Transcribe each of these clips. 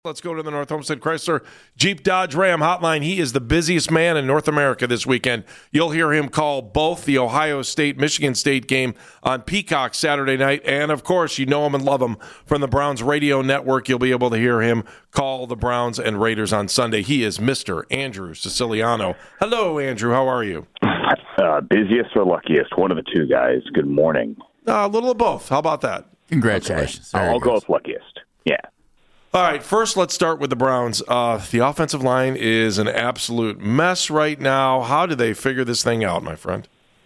Let's go to the North Homestead Chrysler Jeep Dodge Ram hotline. He is the busiest man in North America this weekend. You'll hear him call both the Ohio State-Michigan State game on Peacock Saturday night. And, of course, you know him and love him from the Browns radio network. You'll be able to hear him call the Browns and Raiders on Sunday. He is Mr. Andrew Siciliano. Hello, Andrew. How are you? Busiest or luckiest? One of the two, guys. Good morning. A little of both. How about that? Congratulations. Okay. I'll go with luckiest. Yeah. All right, first let's start with the Browns. The offensive line is an absolute mess right now. How do they figure this thing out, my friend?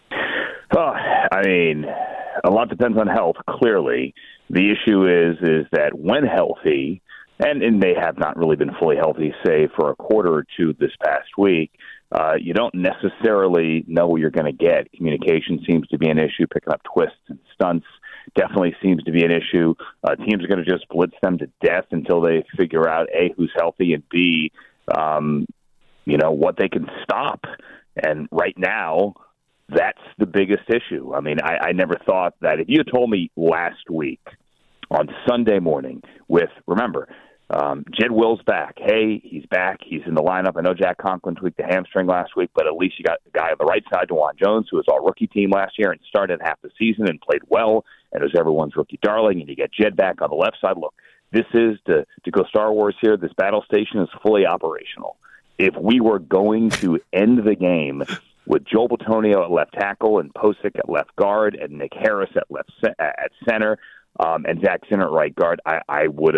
I mean, a lot depends on health, clearly. The issue is that when healthy, and they have not really been fully healthy, say, for a quarter or two this past week, you don't necessarily know what you're going to get. Communication seems to be an issue, picking up twists and stunts. Definitely seems to be an issue. Teams are going to just blitz them to death until they figure out, A, who's healthy, and B, what they can stop. And right now, that's the biggest issue. I mean, I never thought that if you had told me last week on Sunday morning remember, Jed Will's back. Hey, he's back. He's in the lineup. I know Jack Conklin tweaked the hamstring last week, but at least you got the guy on the right side, DeJuan Jones, who was all rookie team last year and started half the season and played well and was everyone's rookie darling, and you get Jed back on the left side. Look, this is, to go Star Wars here, this battle station is fully operational. If we were going to end the game with Joel Bitonio at left tackle and Posick at left guard and Nick Harris at center and Zach Sinner at right guard, I would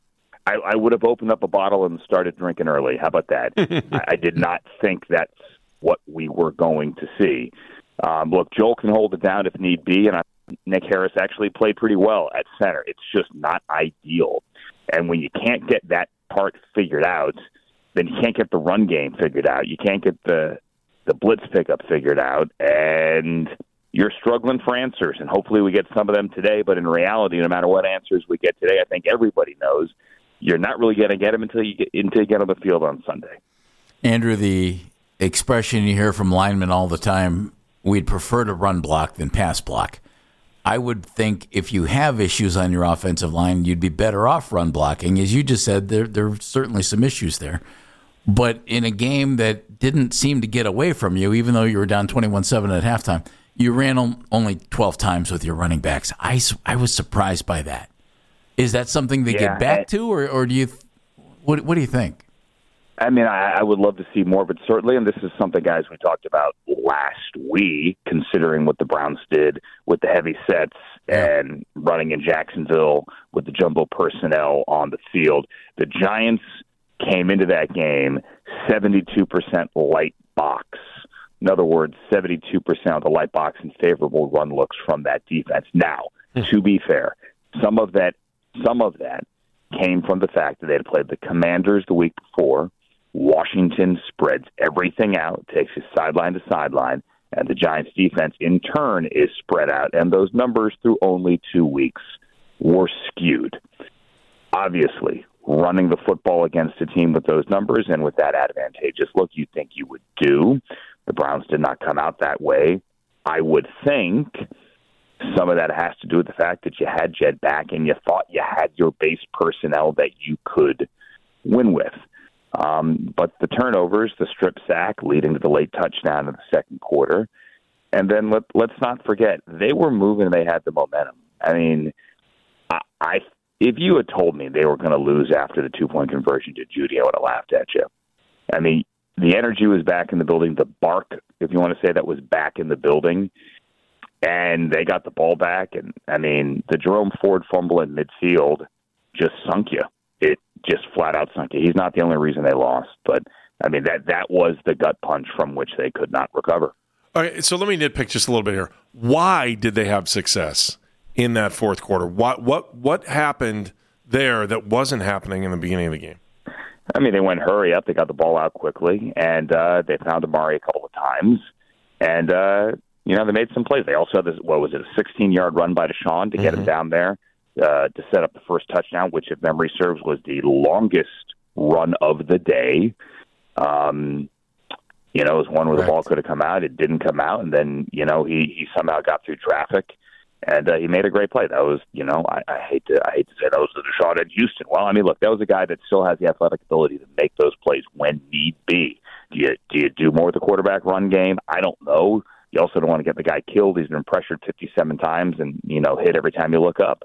have opened up a bottle and started drinking early. How about that? I did not think that's what we were going to see. Look, Joel can hold it down if need be, and Nick Harris actually played pretty well at center. It's just not ideal. And when you can't get that part figured out, then you can't get the run game figured out. You can't get the blitz pickup figured out, and you're struggling for answers. And hopefully we get some of them today, but in reality, no matter what answers we get today, I think everybody knows you're not really going to get them until you get on the field on Sunday. Andrew, the expression you hear from linemen all the time, we'd prefer to run block than pass block. I would think if you have issues on your offensive line, you'd be better off run blocking. As you just said, there are certainly some issues there. But in a game that didn't seem to get away from you, even though you were down 21-7 at halftime, you ran only 12 times with your running backs. I was surprised by that. Is that something they get back to, or do you? What do you think? I mean, I would love to see more of it, certainly, and this is something, guys, we talked about last week, considering what the Browns did with the heavy sets and running in Jacksonville with the jumbo personnel on the field. The Giants came into that game 72% light box. In other words, 72% of the light box and favorable run looks from that defense. Now, to be fair, some of that came from the fact that they had played the Commanders the week before. Washington spreads everything out, takes it sideline to sideline, and the Giants' defense, in turn, is spread out. And those numbers through only 2 weeks were skewed. Obviously, running the football against a team with those numbers and with that advantageous look you think you would do. The Browns did not come out that way. I would think some of that has to do with the fact that you had Jed back and you thought you had your base personnel that you could win with. But the turnovers, the strip sack leading to the late touchdown in the second quarter, and then let's not forget, they were moving, they had the momentum. I mean, if you had told me they were going to lose after the 2-point conversion to Judy, I would have laughed at you. I mean, the energy was back in the building. The bark, if you want to say that, was back in the building. And they got the ball back. And, I mean, the Jerome Ford fumble in midfield just sunk you. It just flat out sunk you. He's not the only reason they lost. But, I mean, that was the gut punch from which they could not recover. All right, so let me nitpick just a little bit here. Why did they have success in that fourth quarter? What happened there that wasn't happening in the beginning of the game? I mean, they went hurry up. They got the ball out quickly, and they found Amari a couple of times. And, they made some plays. They also had this, a 16-yard run by Deshaun to get him down there to set up the first touchdown, which, if memory serves, was the longest run of the day. It was one where the ball could have come out. It didn't come out, and then, he somehow got through traffic And he made a great play. That was, I hate to say that was the Deshaun in Houston. Well, I mean, look, that was a guy that still has the athletic ability to make those plays when need be. Do you do more with the quarterback run game? I don't know. You also don't want to get the guy killed. He's been pressured 57 times and, hit every time you look up.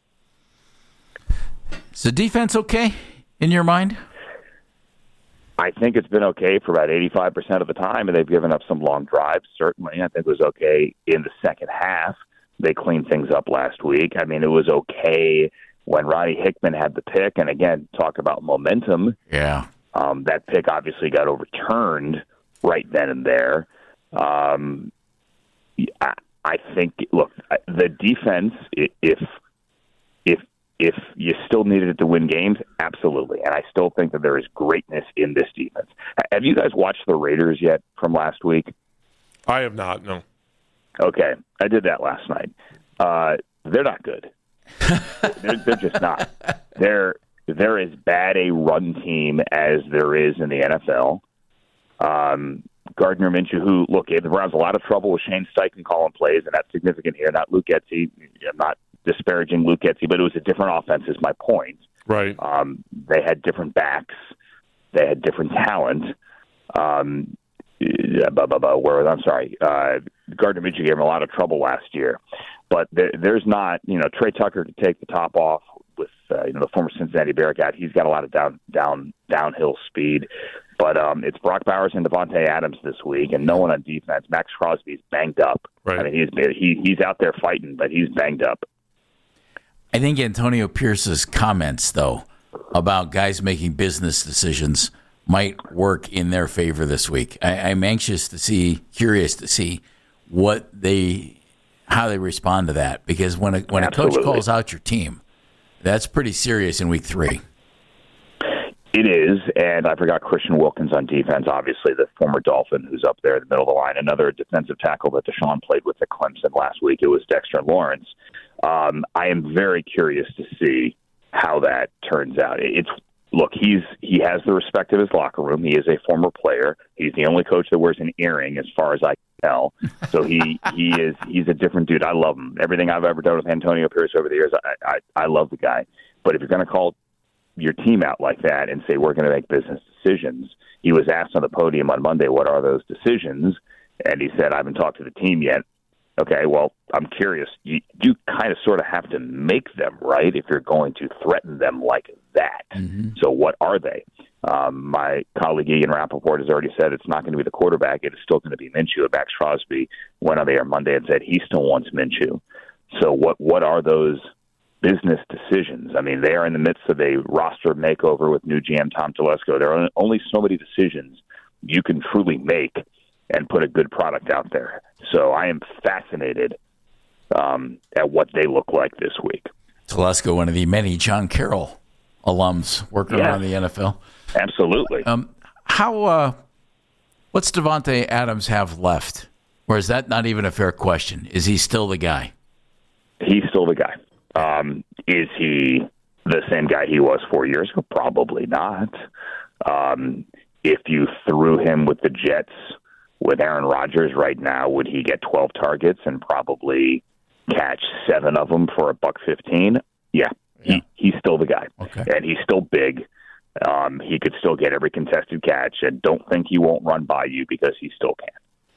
Is the defense okay in your mind? I think it's been okay for about 85% of the time, and they've given up some long drives, certainly. I think it was okay in the second half. They cleaned things up last week. I mean, it was okay when Roddy Hickman had the pick. And again, talk about momentum. Yeah. That pick obviously got overturned right then and there. I think, look, the defense, if you still needed it to win games, absolutely. And I still think that there is greatness in this defense. Have you guys watched the Raiders yet from last week? I have not, no. Okay, I did that last night. They're not good. They're just not. They're as bad a run team as there is in the NFL. Gardner Minshew, who, look, the Browns a lot of trouble with Shane Steichen calling plays, and that's significant here. Not Luke Getsy. I'm not disparaging Luke Getsy, but it was a different offense is my point. Right. They had different backs. They had different talent. Gardner Minshew gave him a lot of trouble last year. But there's not, Trey Tucker to take the top off with, the former Cincinnati Bearcat. He's got a lot of downhill speed. But it's Brock Bowers and Devontae Adams this week, and no one on defense. Max Crosby's banged up. Right. I mean, he's out there fighting, but he's banged up. I think Antonio Pierce's comments, though, about guys making business decisions might work in their favor this week. I'm curious to see how they respond to that, because when a coach calls out your team, that's pretty serious in week 3. It is, and I forgot Christian Wilkins on defense, obviously the former Dolphin who's up there in the middle of the line. Another defensive tackle that Deshaun played with at Clemson last week. It was Dexter Lawrence. I am very curious to see how that turns out. Look, he has the respect of his locker room. He is a former player. He's the only coach that wears an earring, as far as I can tell. So he's a different dude. I love him. Everything I've ever done with Antonio Pierce over the years, I love the guy. But if you're going to call your team out like that and say we're going to make business decisions, he was asked on the podium on Monday, what are those decisions? And he said, I haven't talked to the team yet. Okay, well, I'm curious. You kind of sort of have to make them, right, if you're going to threaten them like that. Mm-hmm. So what are they? My colleague Ian Rappaport has already said it's not going to be the quarterback. It is still going to be Minshew. Max Crosby went on the air Monday and said he still wants Minshew. So what are those business decisions? I mean, they are in the midst of a roster makeover with new GM Tom Telesco. There are only so many decisions you can truly make and put a good product out there. So I am fascinated at what they look like this week. Telesco, one of the many John Carroll alums working around the NFL. Absolutely. What's Devontae Adams have left? Or is that not even a fair question? Is he still the guy? He's still the guy. Is he the same guy he was 4 years ago? Probably not. If you threw him with the Jets with Aaron Rodgers right now, would he get 12 targets and probably catch 7 of them for $115? Yeah. He's still the guy. Okay. And he's still big. He could still get every contested catch, and don't think he won't run by you because he still can.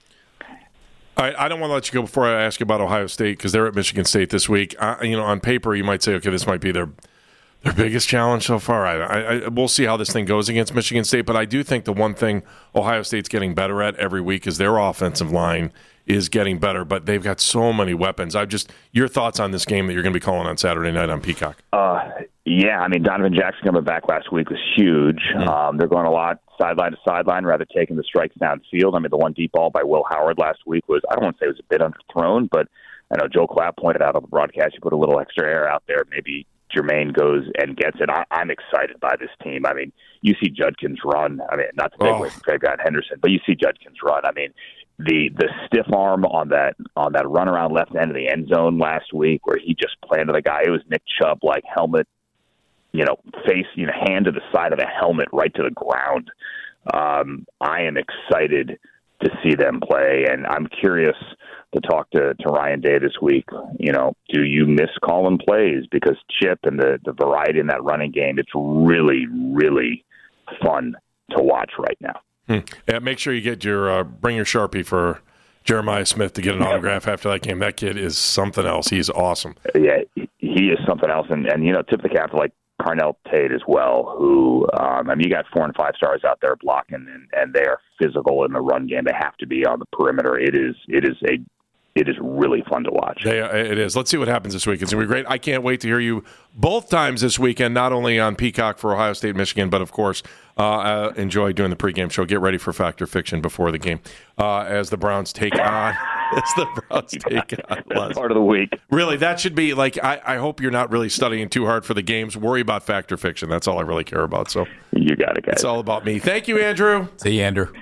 I don't want to let you go before I ask you about Ohio State, because they're at Michigan State this week. On paper, you might say, okay, this might be their biggest challenge so far. We'll see how this thing goes against Michigan State, but I do think the one thing Ohio State's getting better at every week is their offensive line is getting better, but they've got so many weapons. Your thoughts on this game that you're going to be calling on Saturday night on Peacock? Donovan Jackson coming back last week was huge. They're going a lot sideline to sideline rather than taking the strikes downfield. I mean, the one deep ball by Will Howard last week was, I don't want to say it was a bit underthrown, but I know Joe Clapp pointed out on the broadcast, you put a little extra air out there, maybe Jermaine goes and gets it. I'm excited by this team. I mean, you see Judkins run. I mean, not to take away from Craig Henderson, but you see Judkins run. I mean, the stiff arm on that run around left end of the end zone last week where he just planted the guy. It was Nick Chubb, like helmet, face, hand to the side of the helmet right to the ground. I am excited to see them play, and I'm curious to talk to Ryan Day this week. Do you miss calling plays? Because Chip and the variety in that running game, it's really, really fun to watch right now. Yeah, make sure you get bring your Sharpie for Jeremiah Smith to get an autograph after that game. That kid is something else. He's awesome. Yeah, he is something else. And tip the cap to like Carnell Tate as well, who, you got 4 and 5 stars out there blocking, and they are physical in the run game. They have to be on the perimeter. It is really fun to watch. It is. Let's see what happens this week. It's going to be great. I can't wait to hear you both times this weekend, not only on Peacock for Ohio State, Michigan, but, of course, enjoy doing the pregame show. Get ready for Fact or Fiction before the game as the Browns take on. That's part of the week. Really, that should be like, I hope you're not really studying too hard for the games. Worry about Fact or Fiction. That's all I really care about. So you got it, guys. It's all about me. Thank you, Andrew. See you, Andrew.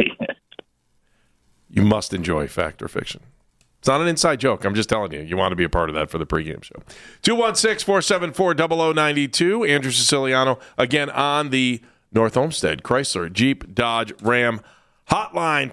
You must enjoy Fact or Fiction. It's not an inside joke. I'm just telling you. You want to be a part of that for the pregame show. 216-474-0092. Andrew Siciliano, again, on the North Olmsted Chrysler Jeep Dodge Ram hotline.